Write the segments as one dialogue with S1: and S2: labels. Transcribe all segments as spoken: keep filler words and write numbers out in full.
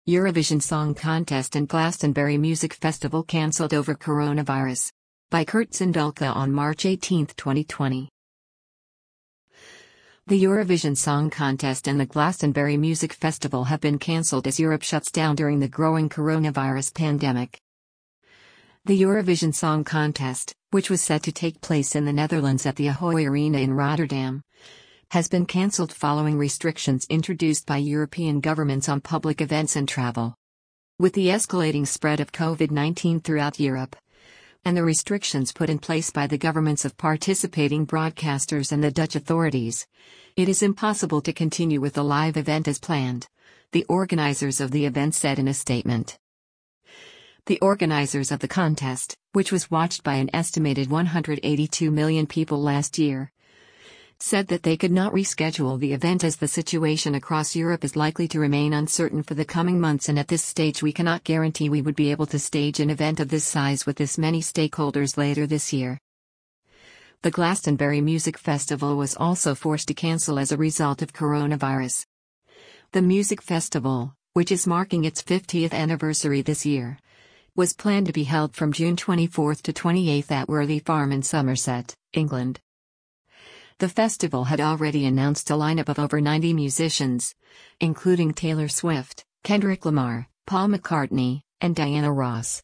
S1: Eurovision Song Contest and Glastonbury Music Festival cancelled over coronavirus. By Kurt Zindulka on March eighteenth, twenty twenty. The Eurovision Song Contest and the Glastonbury Music Festival have been cancelled as Europe shuts down during the growing coronavirus pandemic. The Eurovision Song Contest, which was set to take place in the Netherlands at the Ahoy Arena in Rotterdam, has been cancelled following restrictions introduced by European governments on public events and travel. With the escalating spread of COVID nineteen throughout Europe, and the restrictions put in place by the governments of participating broadcasters and the Dutch authorities, it is impossible to continue with the live event as planned, the organizers of the event said in a statement. The organizers of the contest, which was watched by an estimated one hundred eighty-two million people last year, said that they could not reschedule the event as the situation across Europe is likely to remain uncertain for the coming months, and at this stage we cannot guarantee we would be able to stage an event of this size with this many stakeholders later this year. The Glastonbury Music Festival was also forced to cancel as a result of coronavirus. The music festival, which is marking its fiftieth anniversary this year, was planned to be held from June twenty-fourth to twenty-eighth at Worthy Farm in Somerset, England. The festival had already announced a lineup of over ninety musicians, including Taylor Swift, Kendrick Lamar, Paul McCartney, and Diana Ross.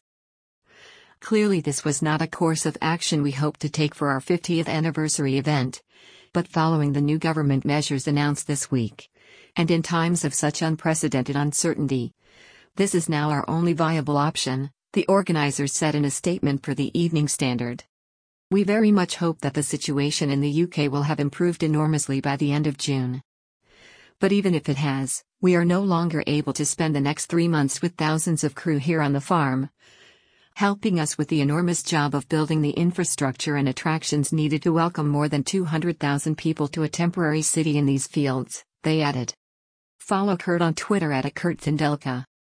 S1: Clearly this was not a course of action we hoped to take for our fiftieth anniversary event, but following the new government measures announced this week, and in times of such unprecedented uncertainty, this is now our only viable option, the organizers said in a statement per the Evening Standard. We very much hope that the situation in the U K will have improved enormously by the end of June. But even if it has, we are no longer able to spend the next three months with thousands of crew here on the farm, helping us with the enormous job of building the infrastructure and attractions needed to welcome more than two hundred thousand people to a temporary city in these fields, they added. Follow Kurt on Twitter at Kurt Zindulka.